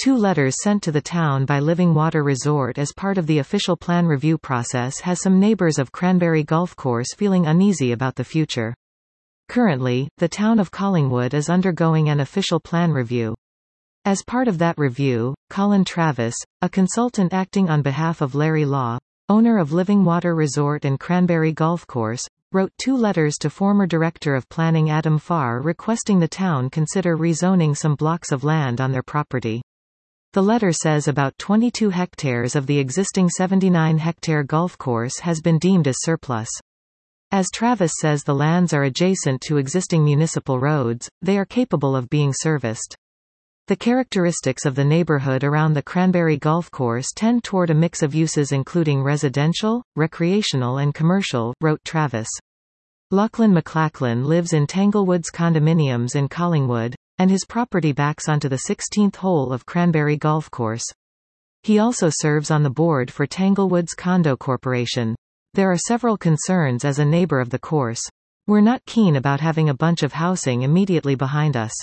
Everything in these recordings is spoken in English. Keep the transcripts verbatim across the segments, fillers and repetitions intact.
Two letters sent to the town by Living Water Resort as part of the official plan review process has some neighbors of Cranberry Golf Course feeling uneasy about the future. Currently, the town of Collingwood is undergoing an official plan review. As part of that review, Colin Travis, a consultant acting on behalf of Larry Law, owner of Living Water Resort and Cranberry Golf Course, wrote two letters to former Director of Planning Adam Farr requesting the town consider rezoning some blocks of land on their property. The letter says about twenty-two hectares of the existing seventy-nine hectare golf course has been deemed as surplus. As Travis says, the lands are adjacent to existing municipal roads, they are capable of being serviced. The characteristics of the neighborhood around the Cranberry Golf Course tend toward a mix of uses including residential, recreational and commercial, wrote Travis. Lachlan McLachlan lives in Tanglewoods condominiums in Collingwood, and his property backs onto the sixteenth hole of Cranberry Golf Course. He also serves on the board for Tanglewoods Condo Corporation. There are several concerns as a neighbor of the course. We're not keen about having a bunch of housing immediately behind us.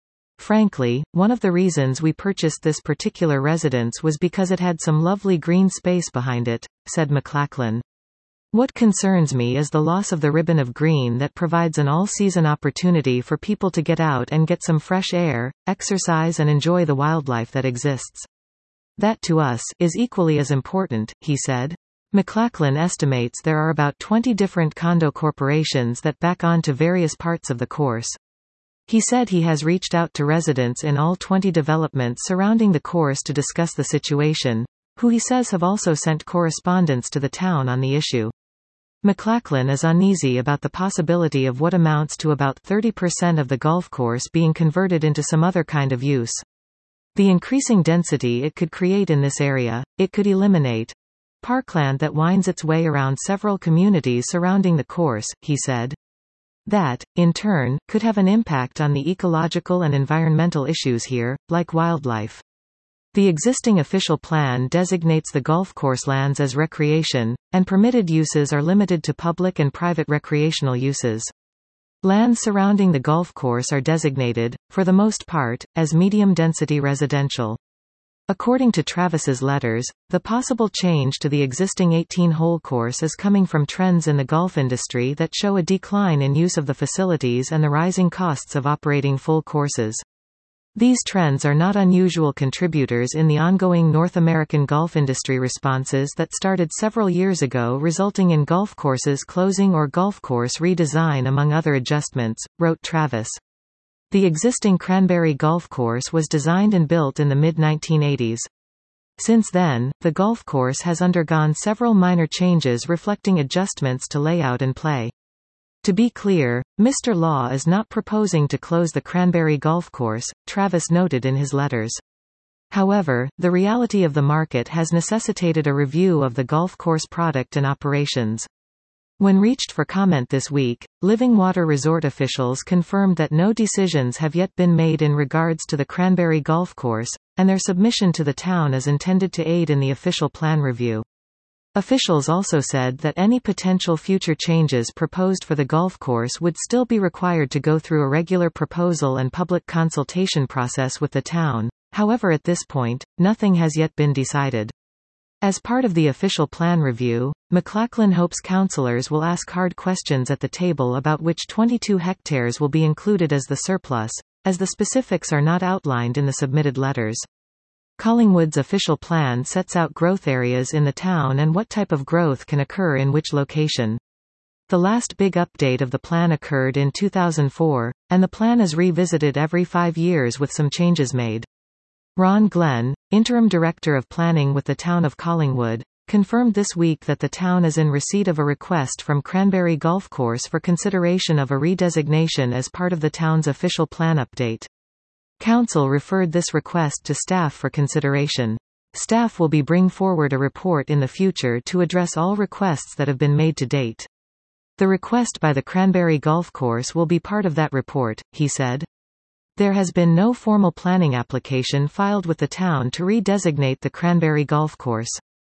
Frankly, one of the reasons we purchased this particular residence was because it had some lovely green space behind it, said McLachlan. What concerns me is the loss of the ribbon of green that provides an all-season opportunity for people to get out and get some fresh air, exercise and enjoy the wildlife that exists. That to us is equally as important, he said. McLachlan estimates there are about twenty different condo corporations that back onto various parts of the course. He said he has reached out to residents in all twenty developments surrounding the course to discuss the situation, who he says have also sent correspondence to the town on the issue. McLachlan is uneasy about the possibility of what amounts to about thirty percent of the golf course being converted into some other kind of use. The increasing density it could create in this area, it could eliminate parkland that winds its way around several communities surrounding the course, he said. That, in turn, could have an impact on the ecological and environmental issues here, like wildlife. The existing official plan designates the golf course lands as recreation, and permitted uses are limited to public and private recreational uses. Lands surrounding the golf course are designated, for the most part, as medium-density residential. According to Travis's letters, the possible change to the existing eighteen-hole course is coming from trends in the golf industry that show a decline in use of the facilities and the rising costs of operating full courses. These trends are not unusual contributors in the ongoing North American golf industry responses that started several years ago, resulting in golf courses closing or golf course redesign among other adjustments, wrote Travis. The existing Cranberry Golf Course was designed and built in the mid nineteen eighties. Since then, the golf course has undergone several minor changes reflecting adjustments to layout and play. To be clear, Mister Law is not proposing to close the Cranberry Golf Course, Travis noted in his letters. However, the reality of the market has necessitated a review of the golf course product and operations. When reached for comment this week, Living Water Resort officials confirmed that no decisions have yet been made in regards to the Cranberry Golf Course, and their submission to the town is intended to aid in the official plan review. Officials also said that any potential future changes proposed for the golf course would still be required to go through a regular proposal and public consultation process with the town. However, at this point, nothing has yet been decided. As part of the official plan review, McLachlan hopes councillors will ask hard questions at the table about which twenty-two hectares will be included as the surplus, as the specifics are not outlined in the submitted letters. Collingwood's official plan sets out growth areas in the town and what type of growth can occur in which location. The last big update of the plan occurred in two thousand four, and the plan is revisited every five years with some changes made. Ron Glenn, interim director of planning with the town of Collingwood, confirmed this week that the town is in receipt of a request from Cranberry Golf Course for consideration of a redesignation as part of the town's official plan update. Council referred this request to staff for consideration. Staff will be bring forward a report in the future to address all requests that have been made to date. The request by the Cranberry Golf Course will be part of that report, he said. There has been no formal planning application filed with the town to redesignate the Cranberry Golf Course.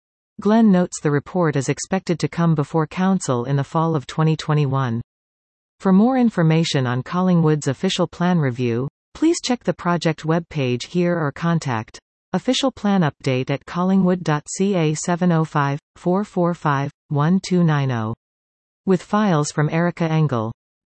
Glenn notes the report is expected to come before Council in the fall of twenty twenty-one. For more information on Collingwood's official plan review, please check the project webpage here or contact Official plan update at collingwood dot c a seven oh five, four four five, one two nine oh. With files from Erica Engel.